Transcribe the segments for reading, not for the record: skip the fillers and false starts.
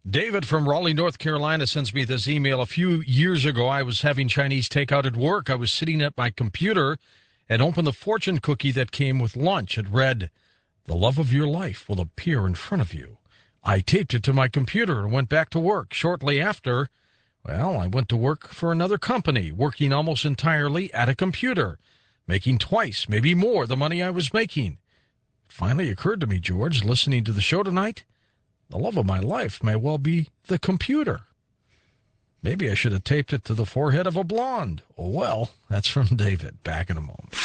David from Raleigh, North Carolina sends me this email. A few years ago, I was having Chinese takeout at work. I was sitting at my computer and opened the fortune cookie that came with lunch. It read, "The love of your life will appear in front of you." I taped it to my computer and went back to work. Shortly after, I went to work for another company, working almost entirely at a computer, making twice, maybe more, the money I was making. It finally occurred to me, George, listening to the show tonight, the love of my life may well be the computer. Maybe I should have taped it to the forehead of a blonde. Oh, well, that's from David. Back in a moment.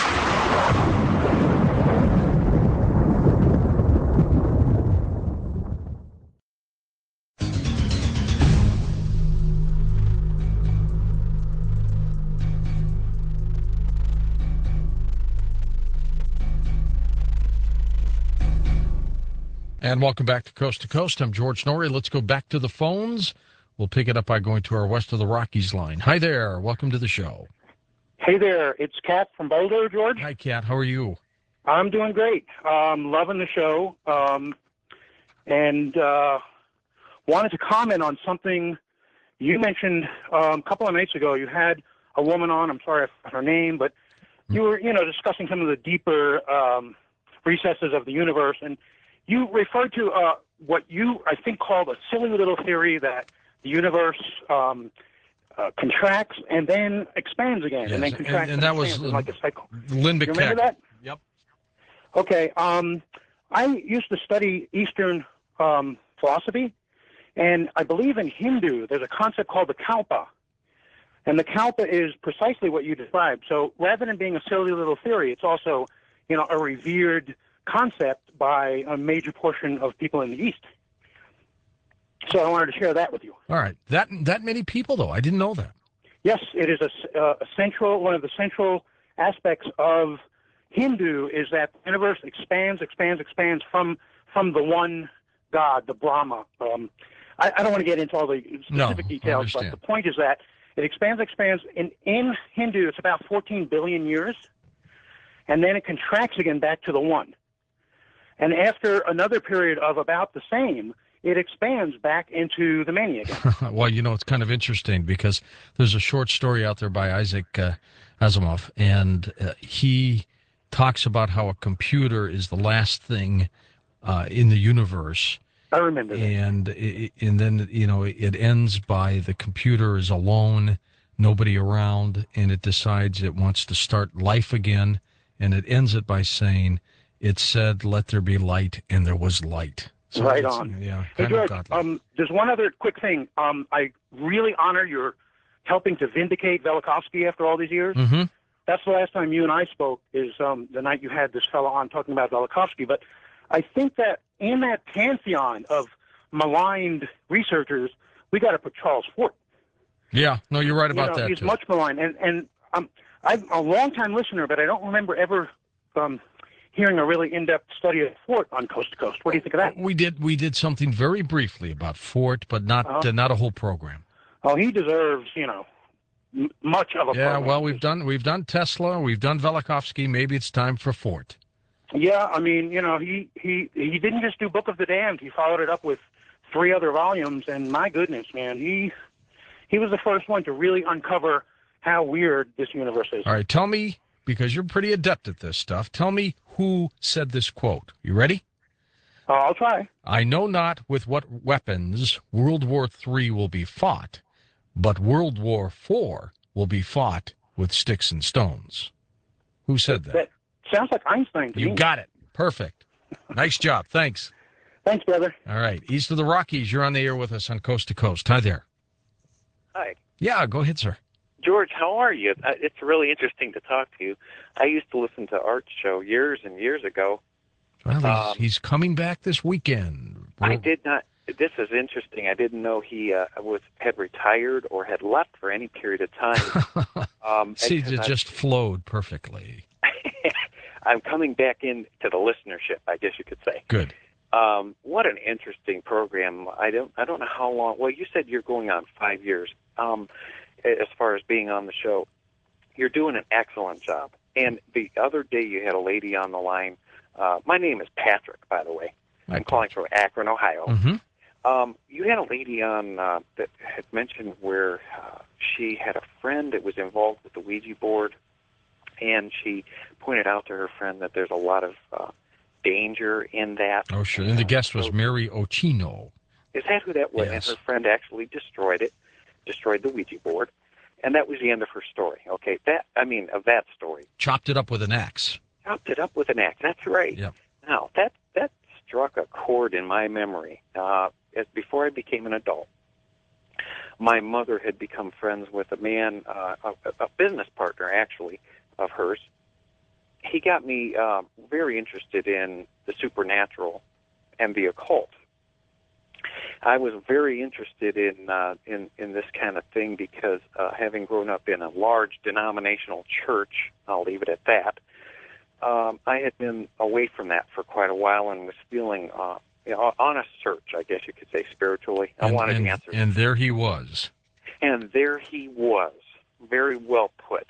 And welcome back to Coast. I'm George Norrie. Let's go back to the phones. We'll pick it up by going to our West of the Rockies line. Hi there. Welcome to the show. Hey there. It's Kat from Boulder, George. Hi, Kat. How are you? I'm doing great. Loving the show. And wanted to comment on something you mentioned a couple of nights ago. You had a woman on. I'm sorry I forgot her name, but you were, discussing some of the deeper recesses of the universe. And you referred to what you, I think, called a silly little theory that the universe contracts and then expands again, Yes, and then contracts and that was like a cycle. Lynn You remember McTaggart. that? Yep. Okay. I used to study Eastern philosophy, and I believe in Hindu there's a concept called the kalpa. And the kalpa is precisely what you described. So rather than being a silly little theory, it's also, a revered concept by a major portion of people in the East. So I wanted to share that with you. All right. That many people, though. I didn't know that. Yes, it is one of the central aspects of Hindu is that the universe expands from the one God, the Brahma. I don't want to get into all the specific details, but the point is that it expands. In Hindu, it's about 14 billion years, and then it contracts again back to the one. And after another period of about the same, it expands back into the many again. Well, it's kind of interesting because there's a short story out there by Isaac Asimov, and he talks about how a computer is the last thing in the universe. I remember that. And then, it ends by the computer is alone, nobody around, and it decides it wants to start life again, and it ends it by saying, "It said, let there be light, and there was light." So right on. Yeah. Hey, George, there's one other quick thing. I really honor your helping to vindicate Velikovsky after all these years. Mm-hmm. That's the last time you and I spoke is the night you had this fellow on talking about Velikovsky. But I think that in that pantheon of maligned researchers, we got to put Charles Fort. Yeah, no, you're right about that. He's too. much maligned. And I'm a long-time listener, but I don't remember ever hearing a really in-depth study of Fort on Coast to Coast. What do you think of that? We did something very briefly about Fort, but not a whole program. Oh, he deserves, much of a program. Yeah, well, we've done Tesla, we've done Velikovsky. Maybe it's time for Fort. Yeah, I mean, he didn't just do Book of the Damned. He followed it up with 3 other volumes, and my goodness, man, he was the first one to really uncover how weird this universe is. All right, tell me, because you're pretty adept at this stuff, tell me who said this quote. You ready? I'll try. "I know not with what weapons World War III will be fought, but World War IV will be fought with sticks and stones." Who said that? That sounds like Einstein to me. You got it. Perfect. Nice job. Thanks. Thanks, brother. All right. East of the Rockies, you're on the air with us on Coast to Coast. Hi there. Hi. Yeah, go ahead, sir. George, how are you? It's really interesting to talk to you. I used to listen to Art's show years and years ago. Well, he's coming back this weekend. I did not. This is interesting. I didn't know he had retired or had left for any period of time. See, it just flowed perfectly. I'm coming back into the listenership, I guess you could say. Good. What an interesting program. I don't know how long. Well, you said you're going on 5 years. As far as being on the show, you're doing an excellent job. And the other day you had a lady on the line. My name is Patrick, by the way. I'm calling from Akron, Ohio. Mm-hmm. You had a lady on that had mentioned where she had a friend that was involved with the Ouija board, and she pointed out to her friend that there's a lot of danger in that. Oh, sure. And the guest was Mary Ochino. Is that who that was? Yes. And her friend actually destroyed the Ouija board, and that was the end of her story. Okay, of that story. Chopped it up with an axe. Chopped it up with an axe. That's right. Yep. Now that struck a chord in my memory. As before I became an adult, my mother had become friends with a man, a business partner actually of hers. He got me very interested in the supernatural and the occult. I was very interested in this kind of thing because having grown up in a large denominational church, I'll leave it at that, I had been away from that for quite a while and was feeling on a search, I guess you could say, spiritually. I wanted answers. And there he was. And there he was. Very well put.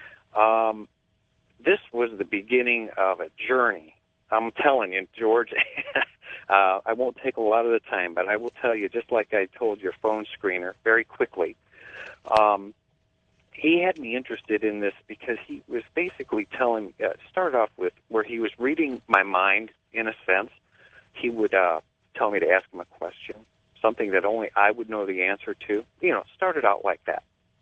This was the beginning of a journey. I'm telling you, George, I won't take a lot of the time, but I will tell you, just like I told your phone screener, very quickly, he had me interested in this because he was basically started off with where he was reading my mind, in a sense. He would tell me to ask him a question, something that only I would know the answer to. It started out like that.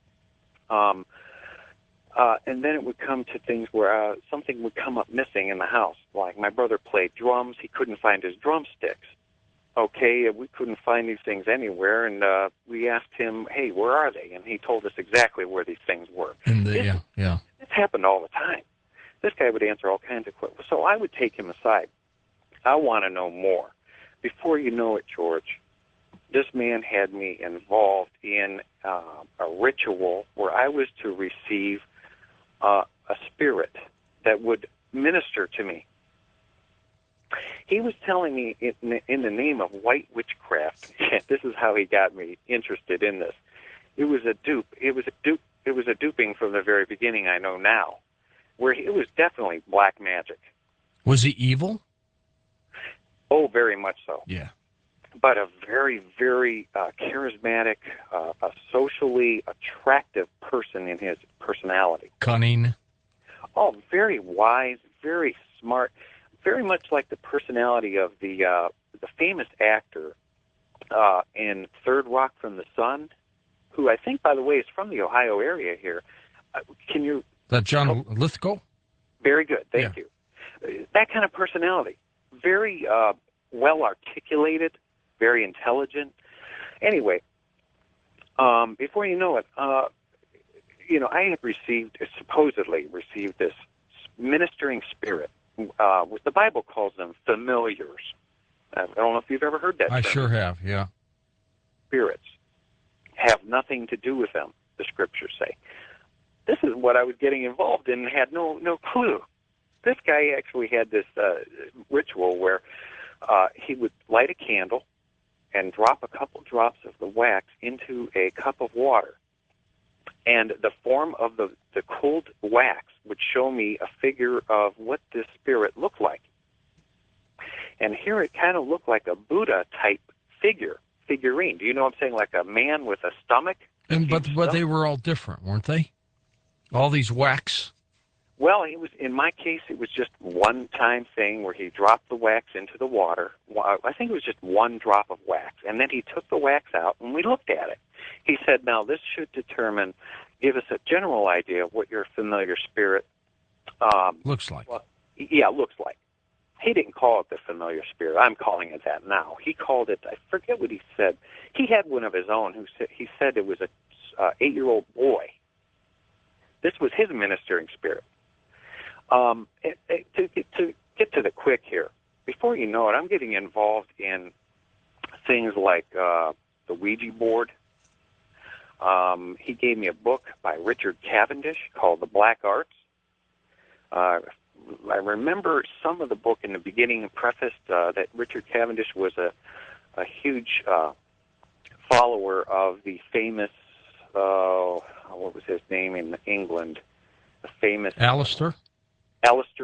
And then it would come to things where something would come up missing in the house. Like my brother played drums. He couldn't find his drumsticks. Okay, we couldn't find these things anywhere, and we asked him, hey, where are they? And he told us exactly where these things were. This happened all the time. This guy would answer all kinds of questions. So I would take him aside. I want to know more. Before you know it, George, this man had me involved in a ritual where I was to receive a spirit that would minister to me. He was telling me in the name of white witchcraft. This is how he got me interested in this. It was a dupe. It was a duping from the very beginning. I know now, where it was definitely black magic. Was he evil? Oh, very much so. Yeah. But a very, very charismatic, a socially attractive person in his personality. Cunning. Oh, very wise, very smart, very much like the personality of the famous actor in Third Rock from the Sun, who I think, by the way, is from the Ohio area here. Can you... That John Lithgow? Very good, thank you. That kind of personality. Very well articulated, very intelligent. Anyway, before you know it, I had supposedly received this ministering spirit. What the Bible calls them familiars. I don't know if you've ever heard that term. I sure have, yeah. Spirits have nothing to do with them, the scriptures say. This is what I was getting involved in and had no clue. This guy actually had this ritual where he would light a candle and drop a couple drops of the wax into a cup of water. And the form of the cold wax would show me a figure of what this spirit looked like. And here it kind of looked like a Buddha-type figurine. Do you know what I'm saying? Like a man with a stomach. But they were all different, weren't they? All these wax. Well, in my case, it was just one-time thing where he dropped the wax into the water. I think it was just one drop of wax. And then he took the wax out, and we looked at it. He said, now, this should give us a general idea of what your familiar spirit... looks like. Well, yeah, looks like. He didn't call it the familiar spirit. I'm calling it that now. He called it, I forget what he said. He had one of his own he said it was a 8-year-old boy. This was his ministering spirit. To get to the quick here, before you know it, I'm getting involved in things like the Ouija board. He gave me a book by Richard Cavendish called The Black Arts. I remember some of the book in the beginning prefaced that Richard Cavendish was a huge follower of the famous, what was his name in England? The famous... Aleister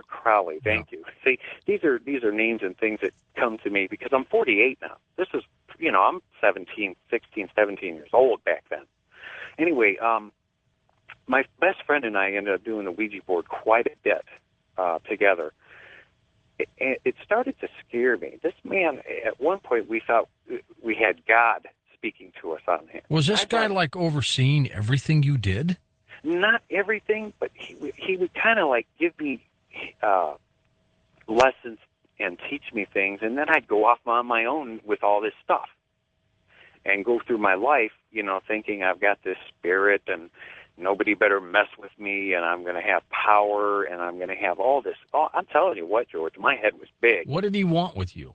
Crowley, thank you. See, these are names and things that come to me because I'm 48 now. This is I'm 17, 16, 17 years old back then. Anyway, my best friend and I ended up doing the Ouija board quite a bit together. It started to scare me. This man, at one point, we thought we had God speaking to us on him. Was this guy like overseeing everything you did? Not everything, but he would kind of like give me lessons and teach me things, and then I'd go off on my own with all this stuff and go through my life, thinking I've got this spirit and nobody better mess with me, and I'm going to have power, and I'm going to have all this. Oh, I'm telling you what, George, my head was big. What did he want with you?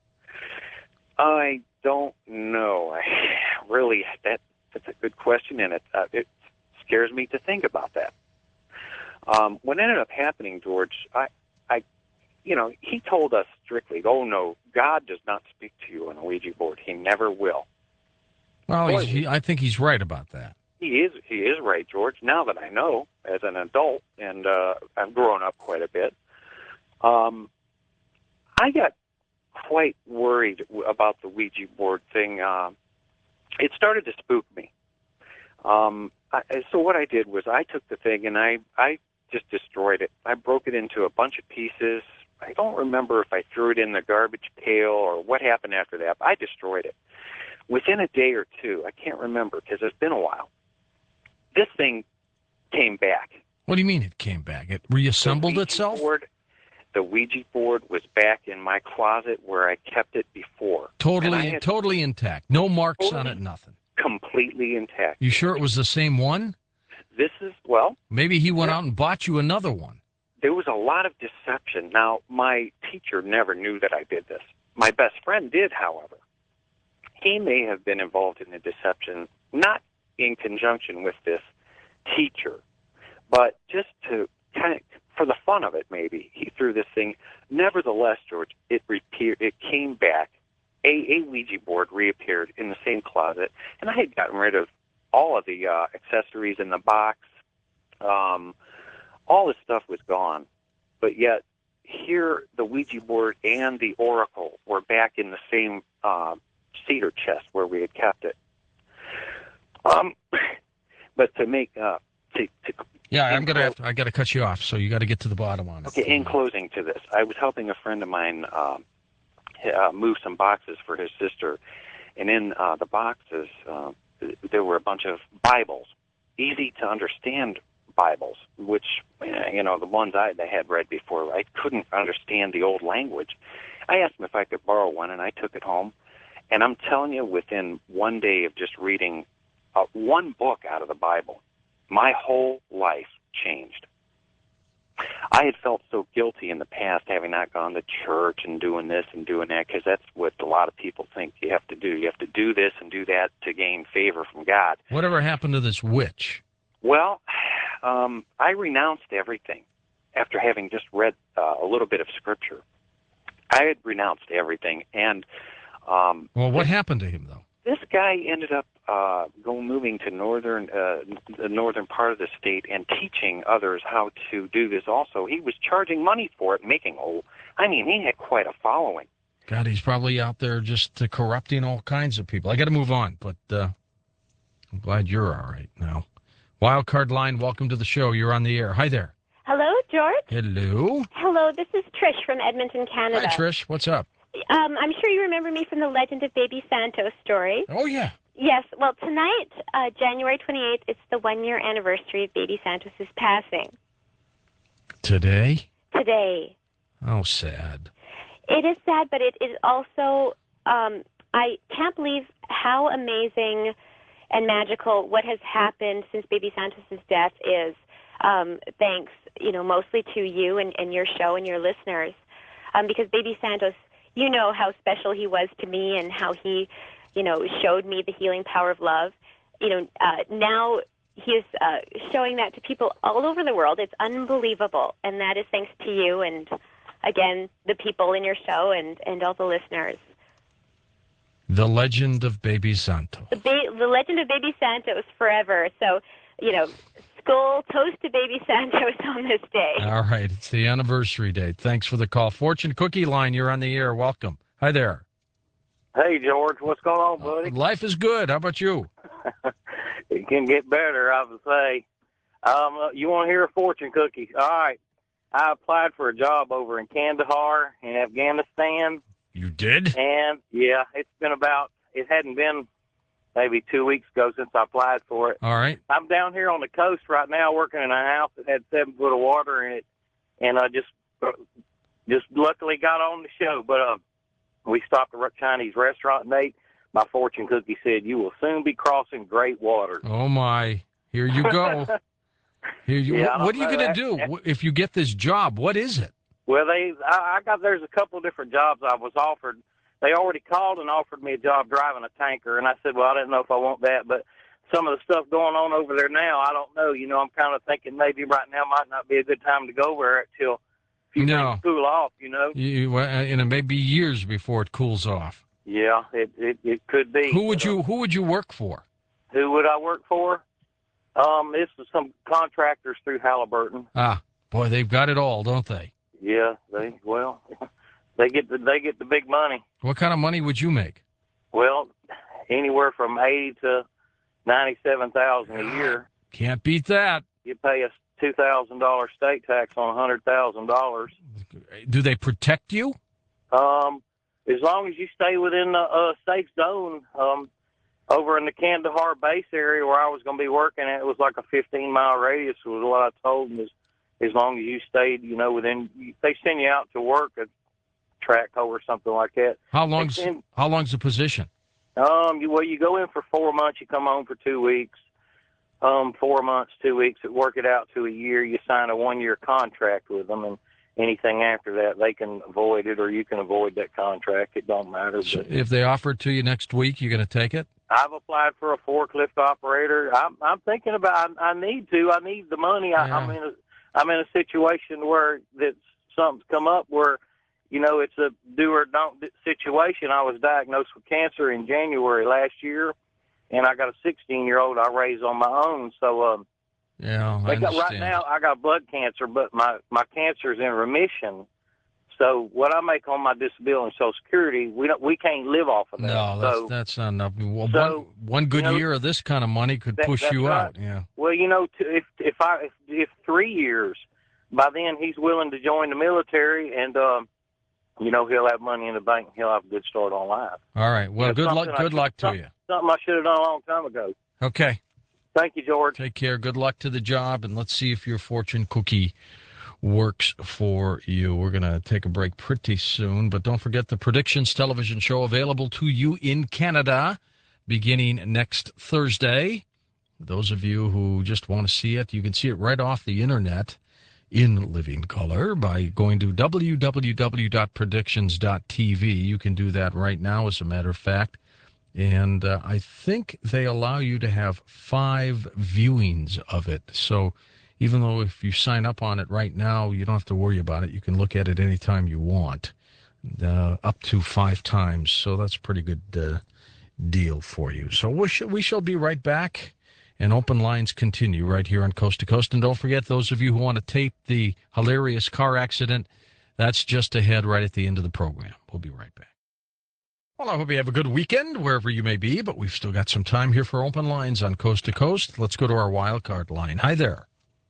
I don't know. That's a good question, and it scares me to think about that. What ended up happening, George, he told us strictly, oh, no, God does not speak to you on a Ouija board. He never will. Well, I think he's right about that. He is right, George. Now that I know, as an adult, and I've grown up quite a bit, I got quite worried about the Ouija board thing. It started to spook me. So what I did was I took the thing and I just destroyed it. I broke it into a bunch of pieces. I don't remember if I threw it in the garbage pail or what happened after that. I destroyed it. Within a day or two, I can't remember because it's been a while, this thing came back. What do you mean it came back? It reassembled itself? The Ouija board was back in my closet where I kept it before. Totally intact. No marks on it, nothing. Completely intact. You sure it was the same one? Maybe he went out and bought you another one. There was a lot of deception. Now, my teacher never knew that I did this. My best friend did, however. He may have been involved in the deception, not in conjunction with this teacher, but just to kind of, for the fun of it, maybe, he threw this thing. Nevertheless, George, it came back. A Ouija board reappeared in the same closet, and I had gotten rid of all of the accessories in the box. All the stuff was gone, but yet here the Ouija board and the oracle were back in the same cedar chest where we had kept it. But to make I got to cut you off. So you got to get to the bottom on it. Okay. In closing to this, I was helping a friend of mine move some boxes for his sister, and in the boxes there were a bunch of Bibles, easy to understand Bibles, which the ones I had read before. I couldn't understand the old language. I asked him if I could borrow one, and I took it home. And I'm telling you, within one day of just reading one book out of the Bible, my whole life changed. I had felt so guilty in the past, having not gone to church and doing this and doing that, because that's what a lot of people think you have to do. You have to do this and do that to gain favor from God. Whatever happened to this witch? Well, I renounced everything after having just read a little bit of Scripture. I had renounced everything, and what happened to him, though? This guy ended up moving to the northern part of the state and teaching others how to do this also. He was charging money for it, he had quite a following. God, he's probably out there just corrupting all kinds of people. I got to move on, but I'm glad you're all right now. Wildcard Line, welcome to the show. You're on the air. Hi there. Hello, George. Hello. Hello, this is Trish from Edmonton, Canada. Hi, Trish. What's up? I'm sure you remember me from the Legend of Baby Santos story. Oh, yeah. Yes. Well, tonight, January 28th, it's the one-year anniversary of Baby Santos' passing. Today? Today. Oh, sad. It is sad, but it is also, I can't believe how amazing and magical what has happened since Baby Santos' death is. Thanks, mostly to you and your show and your listeners. Because Baby Santos, you know how special he was to me and how he, showed me the healing power of love. Now he is showing that to people all over the world. It's unbelievable. And that is thanks to you and, again, the people in your show and all the listeners. The Legend of Baby Santos. The Legend of Baby Santos forever. So, school toast to Baby Santos on this day. All right. It's the anniversary date. Thanks for the call. Fortune Cookie Line, you're on the air. Welcome. Hi there. Hey, George, what's going on, buddy? Life is good. How about you? It can get better, I would say. You want to hear a fortune cookie? All right. I applied for a job over in Kandahar in Afghanistan. You did? And, yeah, it hadn't been maybe 2 weeks ago since I applied for it. All right. I'm down here on the coast right now working in a house that had 7 foot of water in it. And I just luckily got on the show. But we stopped at a Chinese restaurant and ate. My fortune cookie said, "You will soon be crossing great waters." Oh, my. Here you go. Yeah, what are you going to do if you get this job? What is it? Well, there's a couple of different jobs I was offered. They already called and offered me a job driving a tanker, and I said, well, I didn't know if I want that, but some of the stuff going on over there now, I don't know. You know, I'm kind of thinking maybe right now might not be a good time to go over it till things cool off, you know. And it may be years before it cools off. Yeah, it could be. Who would you work for? Who would I work for? This is some contractors through Halliburton. Ah, boy, they've got it all, don't they? Yeah, they get the big money. What kind of money would you make? Well, anywhere from $80,000 to $97,000 a year. Can't beat that. You pay a $2,000 state tax on $100,000. Do they protect you? As long as you stay within the safe zone. Over in the Kandahar base area where I was going to be working at, it was like a 15-mile radius was what I told them. As long as you stayed, you know, within, they send you out to work at Trackco or something like that. How long's the position? You go in for 4 months, you come home for 2 weeks. 4 months, 2 weeks, work it out to a year. You sign a 1-year contract with them, and anything after that, they can avoid it, or you can avoid that contract. It don't matter. So if they offer it to you next week, you're going to take it? I've applied for a forklift operator. I'm thinking about. I need the money. Yeah. I'm in a situation where something's come up where, you know, it's a do or don't situation. I was diagnosed with cancer in January last year, and I got a 16-year-old I raised on my own. So yeah, right now I got blood cancer, but my cancer's in remission. So what I make on my disability and Social Security, we can't live off of that. No, that's not enough. Well, one good year of this kind of money could push you out. Yeah. Well, you know, if 3 years, by then he's willing to join the military, and you know, he'll have money in the bank. He'll have a good start on life. All right. Well, good luck. Good luck to you. Something I should have done a long time ago. Okay. Thank you, George. Take care. Good luck to the job, and let's see if your fortune cookie works for you. We're going to take a break pretty soon, but don't forget the Predictions television show available to you in Canada beginning next Thursday. Those of you who just want to see it, you can see it right off the internet in living color by going to www.predictions.tv. You can do that right now, as a matter of fact. And I think they allow you to have 5 viewings of it. So even though if you sign up on it right now, you don't have to worry about it. You can look at it anytime you want, up to 5 times. So that's a pretty good deal for you. So we shall be right back, and open lines continue right here on Coast to Coast. And don't forget, those of you who want to tape the hilarious car accident, that's just ahead right at the end of the program. We'll be right back. Well, I hope you have a good weekend wherever you may be, but we've still got some time here for open lines on Coast to Coast. Let's go to our wild card line. Hi there.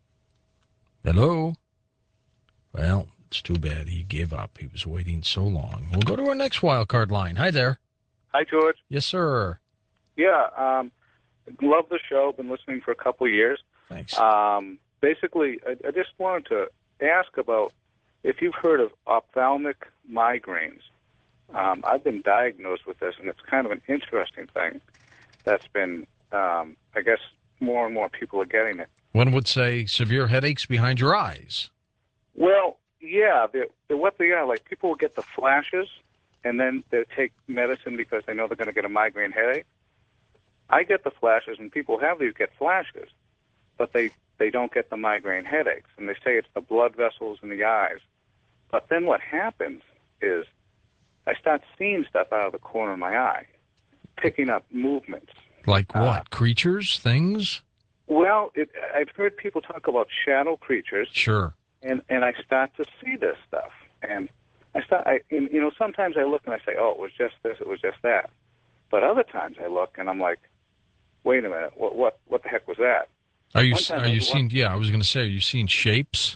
Hello? Well, it's too bad he gave up. He was waiting so long. We'll go to our next wild card line. Hi there. Hi, George. Yes, sir. Yeah, love the show. Been listening for a couple of years. Thanks. Basically, I just wanted to ask about if you've heard of ophthalmic migraines. I've been diagnosed with this, and it's kind of an interesting thing that's been, I guess, more and more people are getting it. One would say severe headaches behind your eyes. Well, yeah, they're what they are. Like, people will get the flashes, and then they take medicine because they know they're going to get a migraine headache. I get the flashes, and people have these get flashes, but they don't get the migraine headaches, and they say it's the blood vessels in the eyes. But then what happens is I start seeing stuff out of the corner of my eye, picking up movements. Like what? Creatures? Things? Well, I've heard people talk about shadow creatures. Sure. And I start to see this stuff. And sometimes I look and I say, oh, it was just this, it was just that. But other times I look and I'm like, wait a minute, what the heck was that? Are you seeing? Yeah, I was going to say, are you seeing shapes?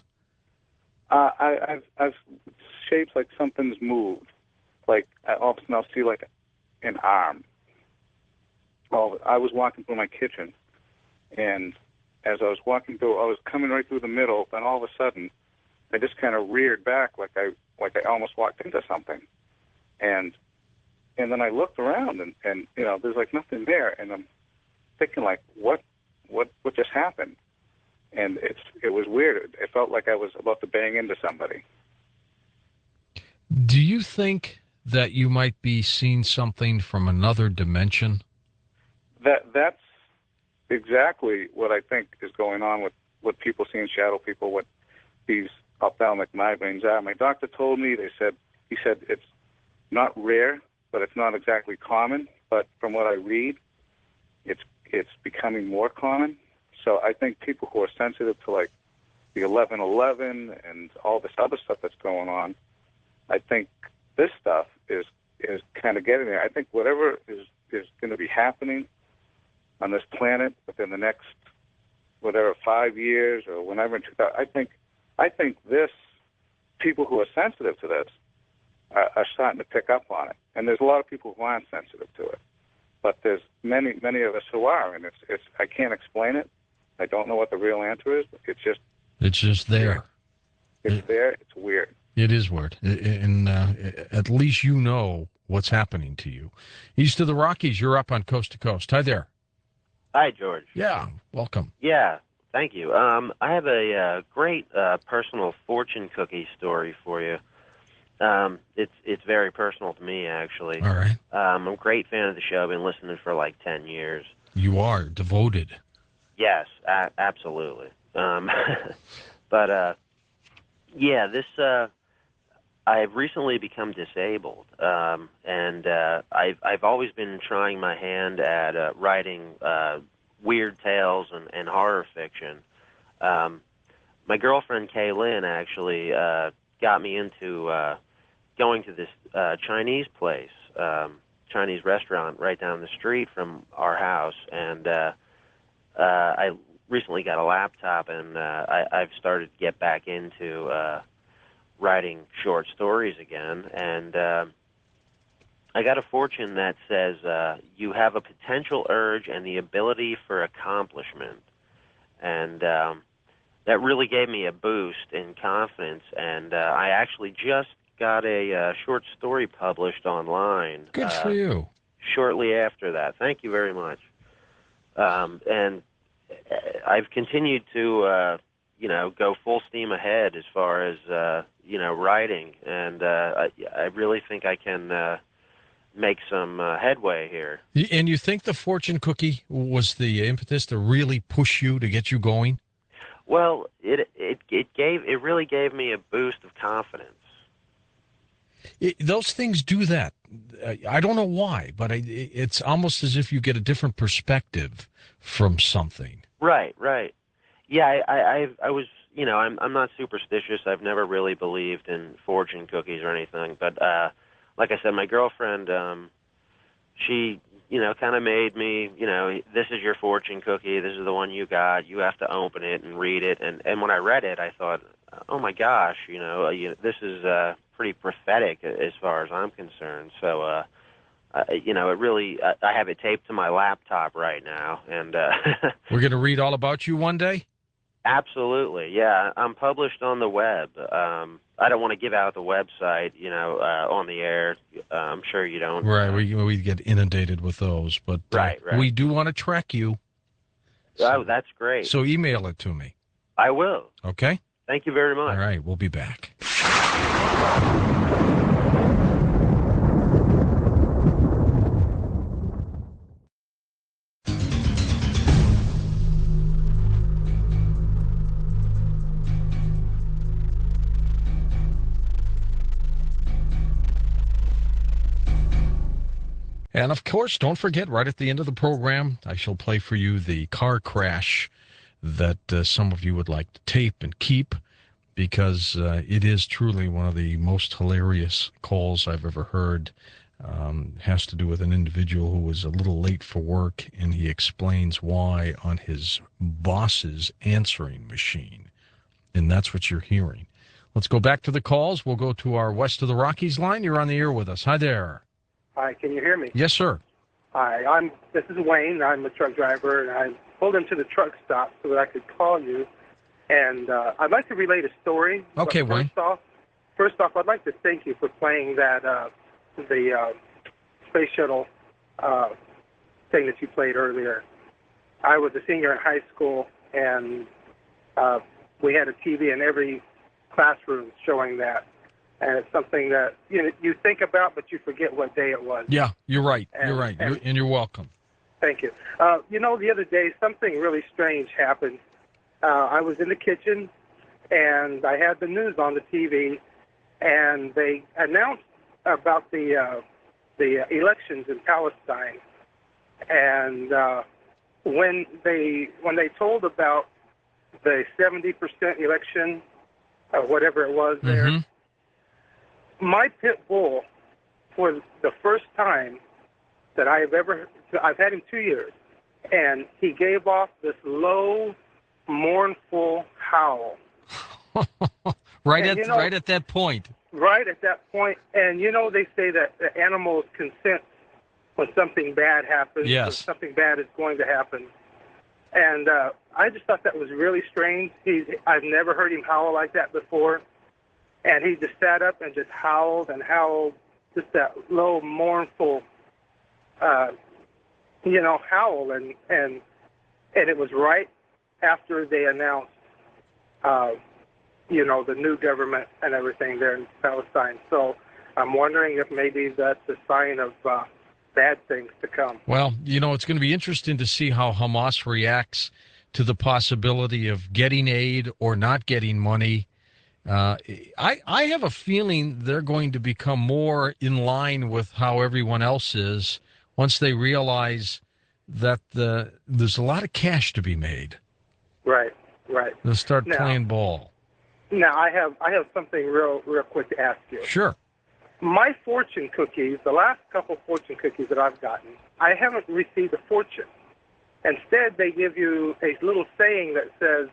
I've shapes like something's moved. Like all of a sudden I'll see like an arm. Oh, I was walking through my kitchen, and as I was walking through, I was coming right through the middle, and all of a sudden, I just kind of reared back like I almost walked into something, and then I looked around, and there's like nothing there, and I'm thinking like, what just happened? And it was weird. It felt like I was about to bang into somebody. Do you think that you might be seeing something from another dimension? That's exactly what I think is going on with what people seeing shadow people, what these ophthalmic migraines are. My doctor told me, he said it's not rare, but it's not exactly common. But from what I read, it's becoming more common. So I think people who are sensitive to like the 11:11 and all this other stuff that's going on, I think this stuff is kind of getting there. I think whatever is going to be happening on this planet within the next 5 years or whenever in 2000, I think this people who are sensitive to this are starting to pick up on it. And there's a lot of people who aren't sensitive to it, but there's many of us who are, and it's I can't explain it. I don't know what the real answer is. But it's just there. It's there. It's weird. It is weird, and at least you know what's happening to you. East of the Rockies, you're up on Coast to Coast. Hi there. Hi, George. Yeah, welcome. Yeah, thank you. I have a great personal fortune cookie story for you. It's very personal to me, actually. All right. I'm a great fan of the show. I've been listening for like 10 years. You are devoted. Yes, absolutely. But yeah, this I've recently become disabled, and I've always been trying my hand at writing weird tales and horror fiction. My girlfriend Kaylin actually got me into going to this Chinese place, Chinese restaurant right down the street from our house, and I recently got a laptop, and I've started to get back into writing short stories again, and I got a fortune that says you have a potential urge and the ability for accomplishment, and that really gave me a boost in confidence, and I actually just got a short story published online. Good for you. Shortly after that. Thank you very much. And I've continued to, go full steam ahead as far as, writing, and I really think I can make some headway here. And you think the fortune cookie was the impetus to really push you, to get you going? Well, it really gave me a boost of confidence. Those things do that. I don't know why, but it's almost as if you get a different perspective from something. Right. Yeah, I was, I'm not superstitious. I've never really believed in fortune cookies or anything. But like I said, my girlfriend, she, kind of made me, this is your fortune cookie. This is the one you got. You have to open it and read it. And when I read it, I thought, oh my gosh, this is pretty prophetic as far as I'm concerned. So, it really, I have it taped to my laptop right now. And we're going to read all about you one day? Absolutely, yeah. I'm published on the web. I don't want to give out the website, on the air. I'm sure you don't. Right, we get inundated with those. But right. We do want to track you. So, that's great. So email it to me. I will. Okay? Thank you very much. All right, we'll be back. And, of course, don't forget, right at the end of the program, I shall play for you the car crash that some of you would like to tape and keep. because it is truly one of the most hilarious calls I've ever heard. Has to do with an individual who was a little late for work, and he explains why on his boss's answering machine. And that's what you're hearing. Let's go back to the calls. We'll go to our West of the Rockies line. You're on the air with us. Hi there. Hi, can you hear me? Yes, sir. Hi, this is Wayne. I'm a truck driver, and I pulled into the truck stop so that I could call you. And I'd like to relate a story. Okay, but Wayne. First off, I'd like to thank you for playing that the space shuttle thing that you played earlier. I was a senior in high school, and we had a TV in every classroom showing that. And it's something that you think about, but you forget what day it was. Yeah, you're right. And, you're right. and- You're welcome. Thank you. The other day, something really strange happened. I was in the kitchen, and I had the news on the TV, and they announced about the elections in Palestine. And when they told about the 70% election, or whatever it was there, my pit bull, for the first time that I've had him 2 years, and he gave off this low, mournful howl. right And, at that point. Right at that point. And, they say that the animals can sense when something bad happens, Yes. when something bad is going to happen. And I just thought that was really strange. I've never heard him howl like that before. And he just sat up and just howled and howled, just that low, mournful, howl. And it was right after they announced, the new government and everything there in Palestine. So I'm wondering if maybe that's a sign of bad things to come. Well, it's going to be interesting to see how Hamas reacts to the possibility of getting aid or not getting money. I have a feeling they're going to become more in line with how everyone else is once they realize that there's a lot of cash to be made. Right. They'll start playing ball. Now I have something real quick to ask you. Sure. My fortune cookies, the last couple fortune cookies that I've gotten, I haven't received a fortune. Instead, they give you a little saying that says,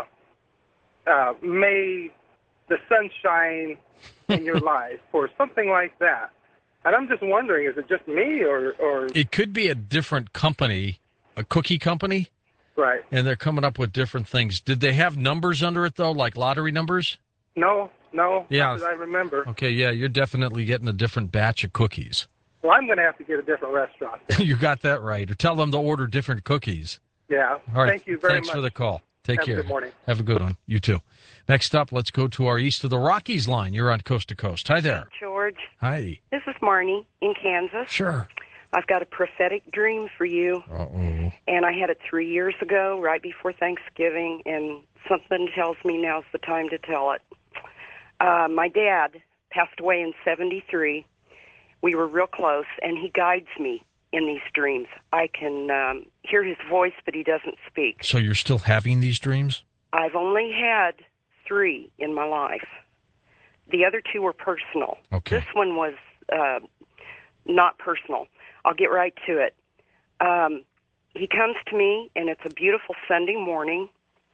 may the sun shine in your life, or something like that. And I'm just wondering, is it just me, or... It could be a different company, a cookie company, Right. and they're coming up with different things. Did they have numbers under it, though, like lottery numbers? No, Yeah. not that I remember. Okay, yeah, you're definitely getting a different batch of cookies. Well, I'm going to have to get a different restaurant. You got that right. Or tell them to order different cookies. Yeah. All right. Thank you very Thanks much. for the call. Take Have a care. good morning. Have a good one. You too. Next up, let's go to our East of the Rockies line. You're on Coast to Coast. Hi there. George, Hi. this is Marnie in Kansas. Sure. I've got a prophetic dream for you, Uh-oh. and I had it 3 years ago, right before Thanksgiving, and something tells me now's the time to tell it. My dad passed away in 1973. We were real close, and he guides me in these dreams. I can hear his voice, but he doesn't speak. So you're still having these dreams? I've only had 3 in my life. The other 2 were personal. Okay. This one was not personal. I'll get right to it. He comes to me, and it's a beautiful Sunday morning,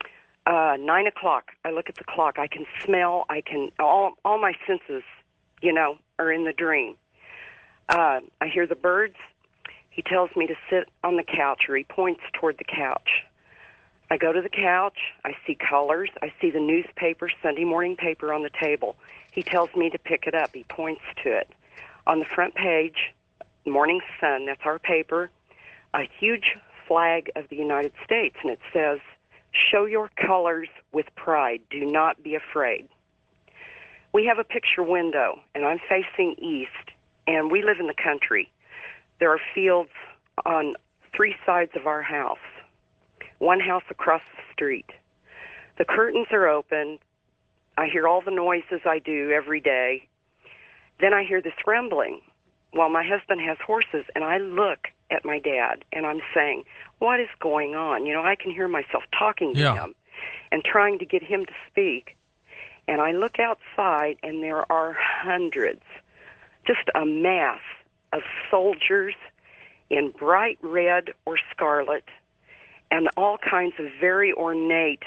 9 o'clock. I look at the clock. I can smell. All my senses, are in the dream. I hear the birds. He tells me to sit on the couch, or he points toward the couch. I go to the couch. I see colors. I see the newspaper, Sunday morning paper on the table. He tells me to pick it up. He points to it. On the front page, Morning Sun, that's our paper, a huge flag of the United States, and it says, "Show your colors with pride. Do not be afraid." We have a picture window, and I'm facing east, and we live in the country. There are fields on 3 sides of our house, 1 house across the street. The curtains are open. I hear all the noises I do every day. Then I hear this rumbling. Well, my husband has horses, and I look at my dad, and I'm saying, what is going on? I can hear myself talking to him and trying to get him to speak. And I look outside, and there are hundreds, just a mass of soldiers in bright red or scarlet, and all kinds of very ornate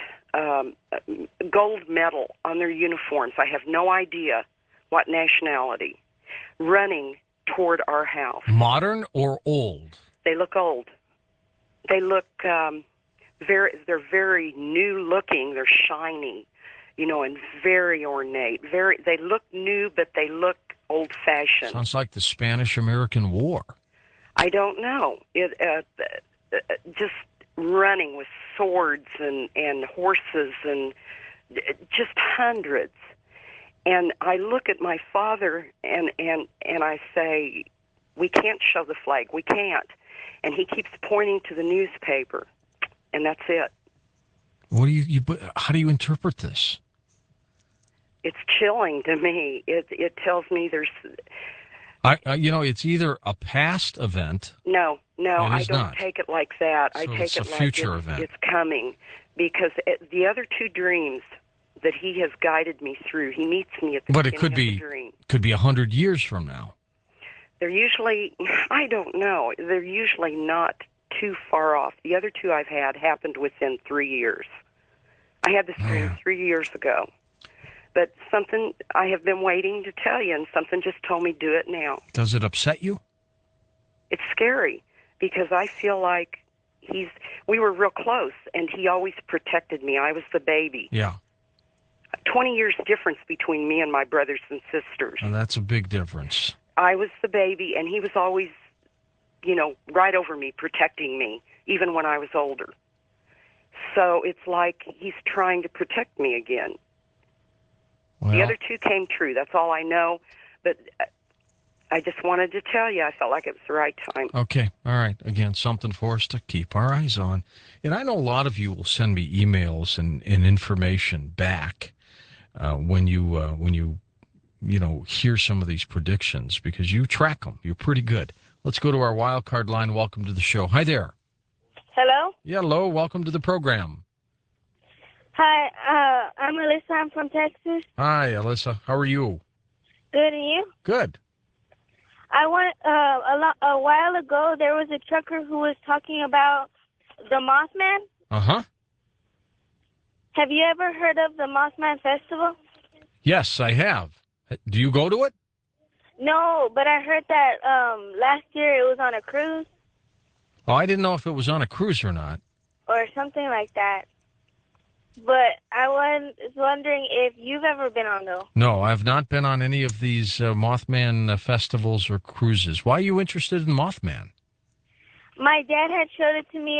gold medal on their uniforms. I have no idea what nationality, running toward our house. Modern or old? They look old. They look they're very new looking. They're shiny, and very ornate. They look new, but they look old fashioned. Sounds like the Spanish-American War. I don't know. Just running with swords and horses and just hundreds. And I look at my father and I say, we can't show the flag. We can't. And he keeps pointing to the newspaper, and that's it. What do you? How do you interpret this? It's chilling to me. It tells me there's. It's either a past event. No, I don't not. take it like that. So I take it's it a like future event. It's coming, because the other two dreams that he has guided me through, he meets me at the But beginning it could of be the dream. Could be 100 years from now. They're usually, I don't know. They're usually not too far off. The other two I've had happened within 3 years. I had this dream 3 years ago. But something I have been waiting to tell you, and something just told me do it now. Does it upset you? It's scary, because I feel like we were real close, and he always protected me. I was the baby. Yeah. 20 years difference between me and my brothers and sisters. And that's a big difference. I was the baby, and he was always, right over me, protecting me, even when I was older. So it's like he's trying to protect me again. Well, The other two came true. That's all I know. But I just wanted to tell you, I felt like it was the right time. Okay. All right. Again, something for us to keep our eyes on. And I know a lot of you will send me emails and information back when you hear some of these predictions, because you track them. You're pretty good. Let's go to our wild card line. Welcome to the show. Hi there. Hello? Yeah, hello. Welcome to the program. Hi, I'm Alyssa. I'm from Texas. Hi, Alyssa. How are you? Good, and you? Good. I want a while ago there was a trucker who was talking about the Mothman. Uh-huh. Have you ever heard of the Mothman Festival? Yes, I have. Do you go to it? No, but I heard that last year it was on a cruise Oh, I didn't know if it was on a cruise or not. or something like that. But I was wondering if you've ever been on though. No, I've not been on any of these Mothman festivals or cruises. Why are you interested in Mothman? My dad had showed it to me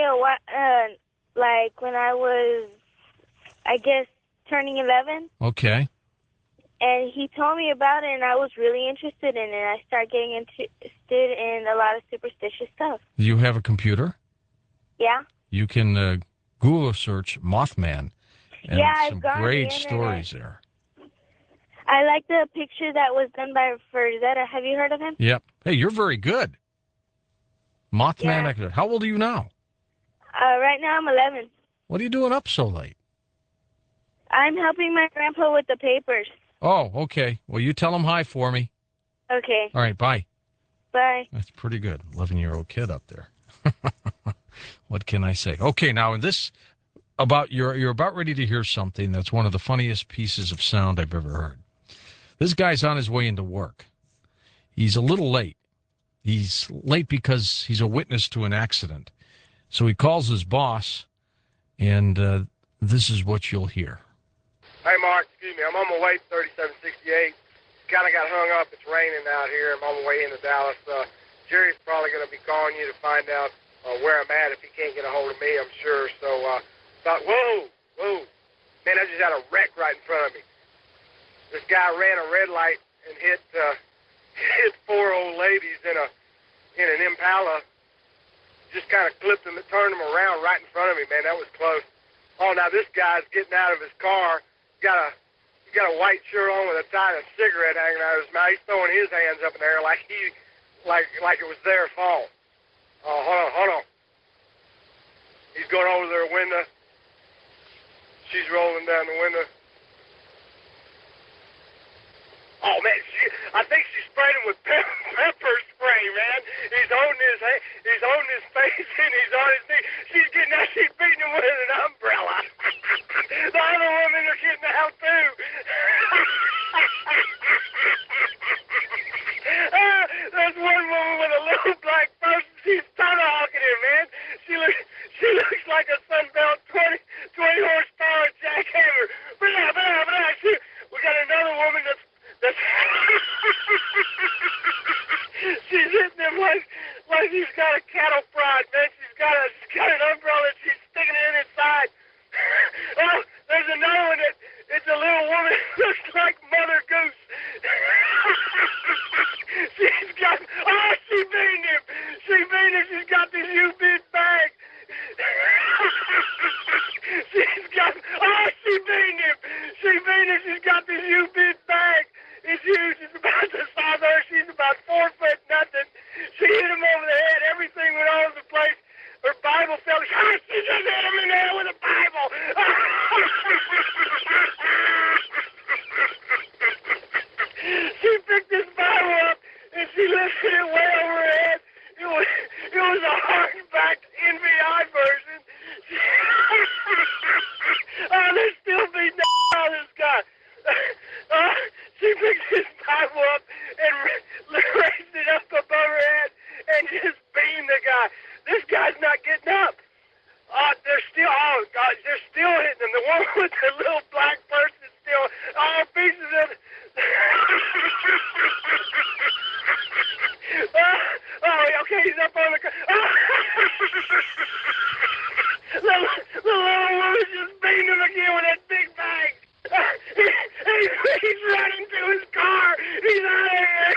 like when I was, I guess, turning 11. Okay. And he told me about it, and I was really interested in it. I started getting interested in a lot of superstitious stuff. Do you have a computer? Yeah? You can Google search Mothman. And Yeah, I've some gone on great the stories there. I like the picture that was done by Frazetta. Have you heard of him? Yep. Hey, you're very good. Mothman Yeah. expert. How old are you now? Right now I'm 11. What are you doing up so late? I'm helping my grandpa with the papers. Oh, okay. Well, you tell him hi for me. Okay. All right, bye. Bye. That's pretty good. 11-year-old kid up there. What can I say? Okay, now in this you're about ready to hear something that's one of the funniest pieces of sound I've ever heard. This guy's on his way into work. He's a little late. He's late because he's a witness to an accident. So he calls his boss, and this is what you'll hear. Hey, Mark, excuse me. I'm on my way to 3768. Kind of got hung up. It's raining out here. I'm on my way into Dallas. Jerry's probably going to be calling you to find out where I'm at if he can't get a hold of me, I'm sure. So thought, whoa. Man, I just had a wreck right in front of me. This guy ran a red light and hit four old ladies in an Impala. Just kind of clipped them and turned them around right in front of me, man. That was close. Oh, now this guy's getting out of his car. He got a white shirt on with a tie and a cigarette hanging out of his mouth. He's throwing his hands up in the air like it was their fault. Oh, hold on. He's going over their window. She's rolling down the window. and he's on his knee. She's beating him with an umbrella. The other women are getting out too. There's one woman with a little black person. She's tomahawking him, man. She looks like a Sunbelt 20 horsepower jackhammer. Blah, blah, blah. We got another woman that's she's hitting him like he's got a cattle prod, man. She's got an umbrella. She's sticking it inside. Oh, there's another one it's a little woman that looks like Mother Goose. She beat him. She's got this U-bit bag. She beat him. She's got this U-bit bag. It's huge. It's about the size of her. She's about 4 foot nothing. She hit him over the head. Everything went all over the place. Her Bible fell. She just hit him in the head with a Bible. She picked this Bible up and she lifted it way over her head. It was a hardback NVI version. They're still beating the out of this guy. She picked his Bible up and raised it up above her head and just beamed the guy. This guy's not getting up. They're still hitting him. The one with the little black person still, all pieces of it. Okay, he's up on the car. The little woman just beamed him again with that big bag. He's running to his car. He's out of here.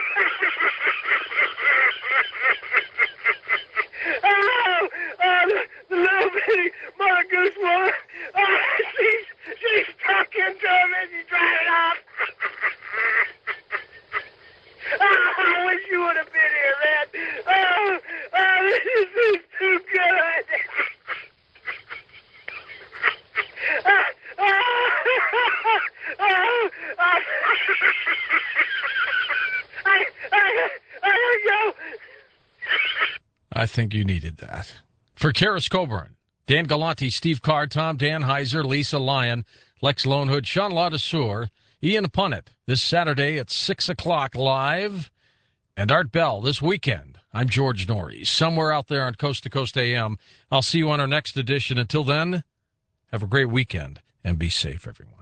The little bitty Mother Goose woman. She's stuck into him as he's driving off. I wish you would have been here, man. This is too good. I think you needed that. For Karis Coburn, Dan Galante, Steve Carr, Tom Danheiser, Lisa Lyon, Lex Lonehood, Sean Ladesseur, Ian Punnett, this Saturday at 6 o'clock live, and Art Bell this weekend. I'm George Norrie, somewhere out there on Coast to Coast AM. I'll see you on our next edition. Until then, have a great weekend and be safe, everyone.